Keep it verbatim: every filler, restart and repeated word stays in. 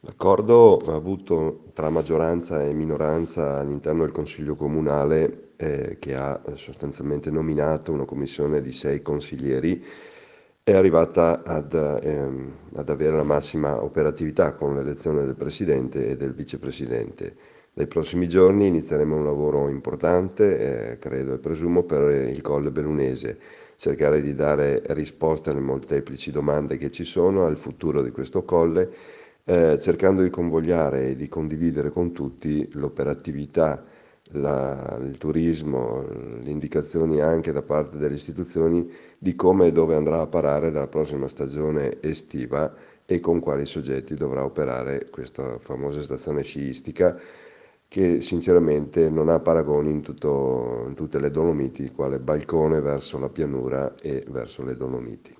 L'accordo avuto tra maggioranza e minoranza all'interno del Consiglio comunale, ehm, che ha sostanzialmente nominato una commissione di sei consiglieri, è arrivata ad ehm, ad avere la massima operatività con l'elezione del presidente e del vicepresidente. Dai prossimi giorni inizieremo un lavoro importante, ehm, credo e presumo, per il Colle Bellunese, cercare di dare risposte alle molteplici domande che ci sono, al futuro di questo colle, eh, cercando di convogliare e di condividere con tutti l'operatività, la- il turismo, le indicazioni anche da parte delle istituzioni di come e dove andrà a parare dalla prossima stagione estiva e con quali soggetti dovrà operare questa famosa stazione sciistica che sinceramente non ha paragoni in tutto- in tutte le Dolomiti, quale balcone verso la pianura e verso le Dolomiti.